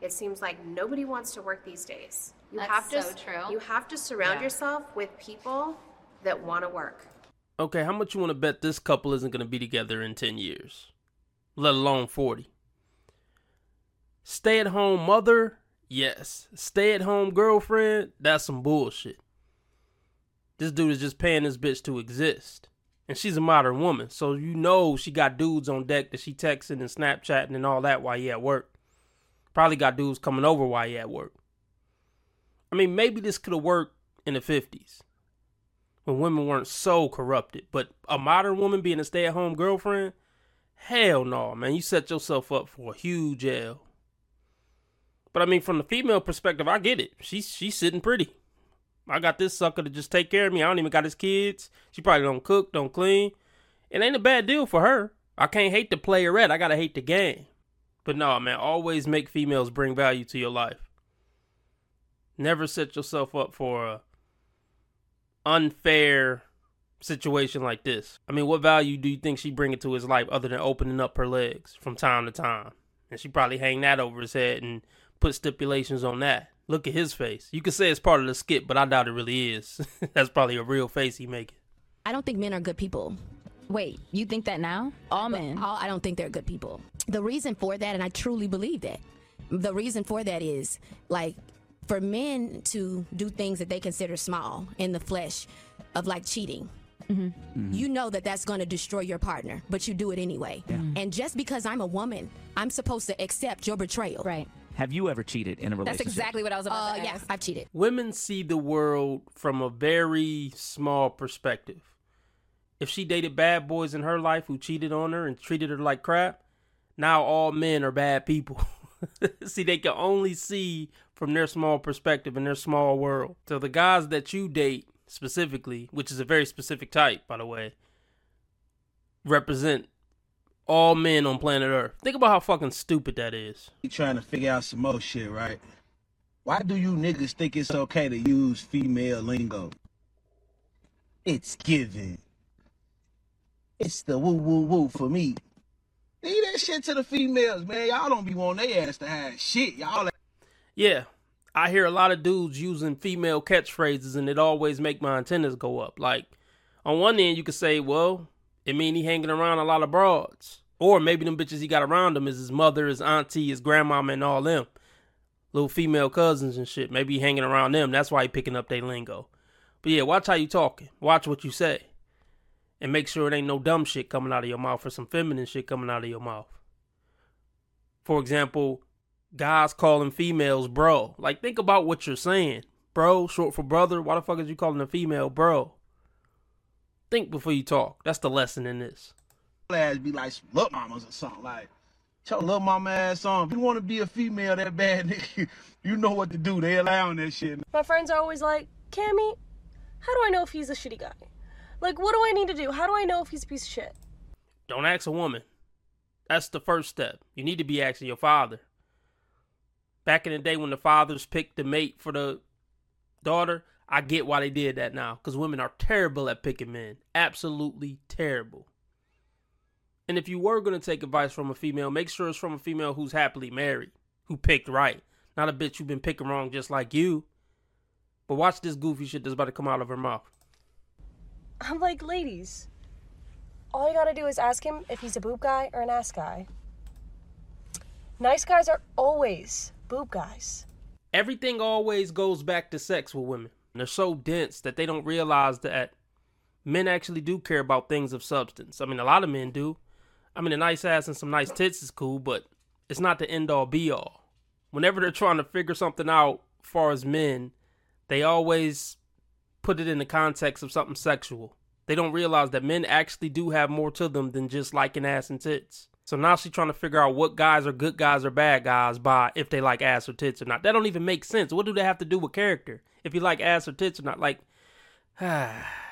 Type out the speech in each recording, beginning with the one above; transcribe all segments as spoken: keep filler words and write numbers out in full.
It seems like nobody wants to work these days. You That's have to, so true. You have to surround Yeah. yourself with people that want to work. Okay, how much you want to bet this couple isn't going to be together in ten years? Let alone forty. Stay-at-home mother? Yes. Stay-at-home girlfriend? That's some bullshit. This dude is just paying this bitch to exist. And she's a modern woman, so you know she got dudes on deck that she texting and Snapchatting and all that while he at work. Probably got dudes coming over while he at work. I mean, maybe this could have worked in the fifties when women weren't so corrupted. But a modern woman being a stay-at-home girlfriend? Hell no, man. You set yourself up for a huge L. But I mean, from the female perspective, I get it. She's she's sitting pretty. I got this sucker to just take care of me. I don't even got his kids. She probably don't cook, don't clean. It ain't a bad deal for her. I can't hate the playerette. I gotta hate the game. But no, man, always make females bring value to your life. Never set yourself up for a unfair situation like this. I mean, what value do you think she bringing to his life other than opening up her legs from time to time? And she probably hang that over his head and put stipulations on that. Look at his face. You could say it's part of the skit, but I doubt it really is. That's probably a real face he making. I don't think men are good people. Wait, you think that now? All men? All, I don't think they're good people. The reason for that, and I truly believe that, the reason for that is, like, for men to do things that they consider small in the flesh of, like, cheating. Mm-hmm. Mm-hmm. You know that that's going to destroy your partner, but you do it anyway. Yeah. And just because I'm a woman, I'm supposed to accept your betrayal. Right. Have you ever cheated in a relationship? That's exactly what I was about uh, to yeah, ask. I've cheated. Women see the world from a very small perspective. If she dated bad boys in her life who cheated on her and treated her like crap, now all men are bad people. See, they can only see from their small perspective in their small world. So the guys that you date specifically, which is a very specific type, by the way, represent all men on planet Earth. Think about how fucking stupid that is. You trying to figure out some more shit, right? Why do you niggas think it's okay to use female lingo? It's given. It's the woo woo woo for me. Leave that shit to the females, man. Y'all don't be wanting their ass to have shit. Y'all. Yeah, I hear a lot of dudes using female catchphrases, and it always make my antennas go up. Like, on one end, you could say, well, it mean he hanging around a lot of broads. Or maybe them bitches he got around him is his mother, his auntie, his grandmama, and all them. Little female cousins and shit. Maybe he hanging around them. That's why he picking up their lingo. But yeah, watch how you talking. Watch what you say. And make sure it ain't no dumb shit coming out of your mouth or some feminine shit coming out of your mouth. For example, guys calling females bro. Like, think about what you're saying. Bro, short for brother. Why the fuck is you calling a female bro? Think before you talk. That's the lesson in this. Ass be like some little mamas or something. Like, tell little mama ass on. If you want to be a female that bad, nigga, you know what to do. They allowing that shit. My friends are always like, Cammy, how do I know if he's a shitty guy? Like, what do I need to do? How do I know if he's a piece of shit? Don't ask a woman. That's the first step. You need to be asking your father. Back in the day when the fathers picked the mate for the daughter, I get why they did that now. Because women are terrible at picking men. Absolutely terrible. And if you were going to take advice from a female, make sure it's from a female who's happily married. Who picked right. Not a bitch you've been picking wrong just like you. But watch this goofy shit that's about to come out of her mouth. I'm like, ladies, all you gotta do is ask him if he's a boob guy or an ass guy. Nice guys are always boob guys. Everything always goes back to sex with women. They're so dense that they don't realize that men actually do care about things of substance. I mean, a lot of men do. I mean, a nice ass and some nice tits is cool, but it's not the end all be all. Whenever they're trying to figure something out as far as men, they always put it in the context of something sexual. They don't realize that men actually do have more to them than just liking ass and tits. So now she's trying to figure out what guys are good guys or bad guys by if they like ass or tits or not. That don't even make sense. What do they have to do with character? If you like ass or tits or not, like, and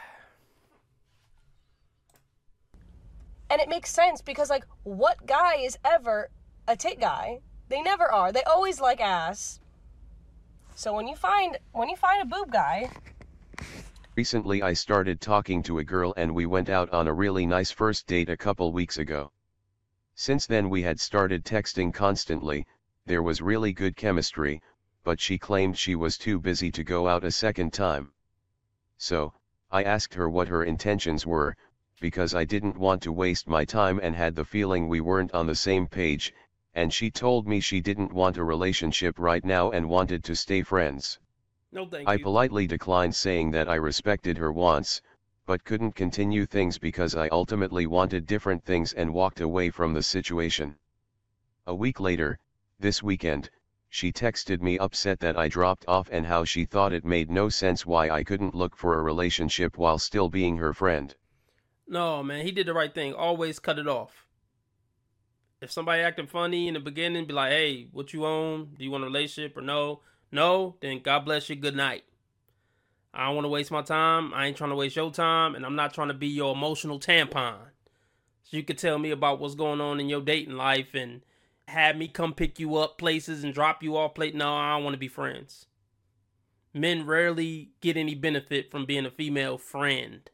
it makes sense because, like, what guy is ever a tit guy? They never are. They always like ass. So when you find when you find a boob guy. Recently I started talking to a girl and we went out on a really nice first date a couple weeks ago. Since then we had started texting constantly, There was really good chemistry, but she claimed she was too busy to go out a second time. So, I asked her what her intentions were, because I didn't want to waste my time and had the feeling we weren't on the same page, and she told me she didn't want a relationship right now and wanted to stay friends. No thank I you. politely declined, saying that I respected her wants, but couldn't continue things because I ultimately wanted different things and walked away from the situation. A week later, this weekend, she texted me upset that I dropped off and how she thought it made no sense why I couldn't look for a relationship while still being her friend. No, man, he did the right thing. Always cut it off. If somebody acted funny in the beginning, be like, hey, what you on? Do you want a relationship or no? No, then God bless you, good night. I don't want to waste my time. I ain't trying to waste your time, and I'm not trying to be your emotional tampon. So you could tell me about what's going on in your dating life and have me come pick you up places and drop you off places. No, I don't want to be friends. Men rarely get any benefit from being a female friend.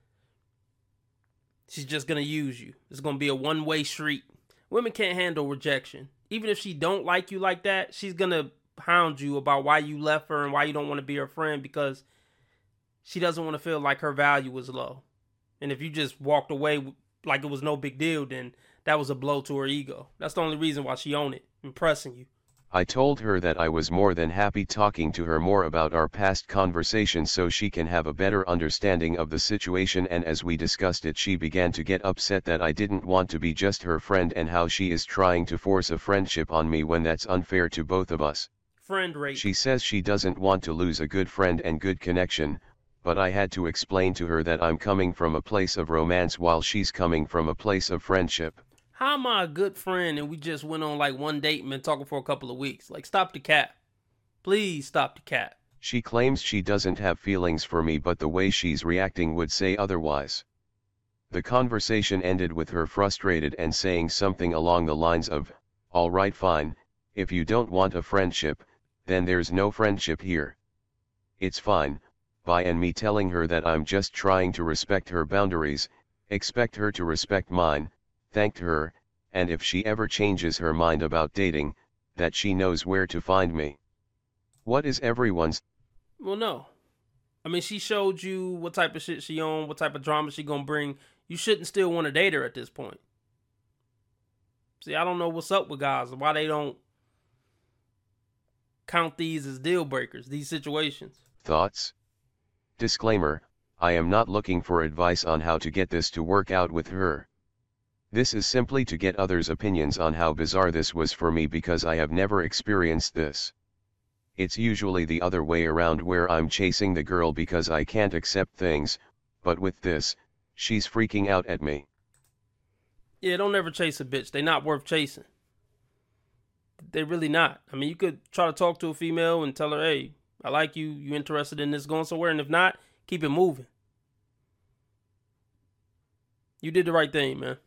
She's just going to use you. It's going to be a one-way street. Women can't handle rejection. Even if she don't like you like that, she's going to hound you about why you left her and why you don't want to be her friend, because she doesn't want to feel like her value was low. And if you just walked away like it was no big deal, then that was a blow to her ego. That's the only reason why she owned it, impressing you. I told her that I was more than happy talking to her more about our past conversations so she can have a better understanding of the situation, and as we discussed it, she began to get upset that I didn't want to be just her friend and how she is trying to force a friendship on me when that's unfair to both of us. Friend rate. She says she doesn't want to lose a good friend and good connection, but I had to explain to her that I'm coming from a place of romance while she's coming from a place of friendship. How am I a good friend and we just went on like one date and been talking for a couple of weeks? Like, stop the cap. Please stop the cap. She claims she doesn't have feelings for me, but the way she's reacting would say otherwise. The conversation ended with her frustrated and saying something along the lines of, "All right, fine, if you don't want a friendship, then there's no friendship here. It's fine," by and me telling her that I'm just trying to respect her boundaries, expect her to respect mine, thanked her, and if she ever changes her mind about dating, that she knows where to find me. What is everyone's? Well, no. I mean, she showed you what type of shit she on, what type of drama she gonna bring. You shouldn't still want to date her at this point. See, I don't know what's up with guys, why they don't count these as deal breakers, these situations. Thoughts? Disclaimer, I am not looking for advice on how to get this to work out with her. This is simply to get others' opinions on how bizarre this was for me, because I have never experienced this. It's usually the other way around, where I'm chasing the girl because I can't accept things, but with this, she's freaking out at me. Yeah, don't ever chase a bitch. They not worth chasing. They really not. I mean, you could try to talk to a female and tell her, hey, I like you, you interested in this going somewhere, and if not, keep it moving. You did the right thing, man.